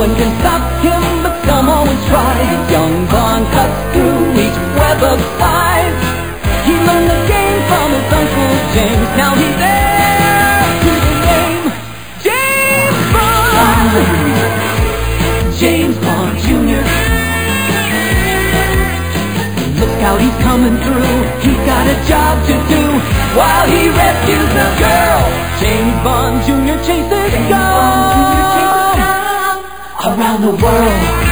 one can stop him, but some always try. Young Bond cuts through each web of lies. He learned the game from his Uncle James. Now he's heir to the name James Bond. James Bond Jr. Look out, he's coming through. He's got a job to do while he rescues the girl. James Bond Jr. chases gold around the world.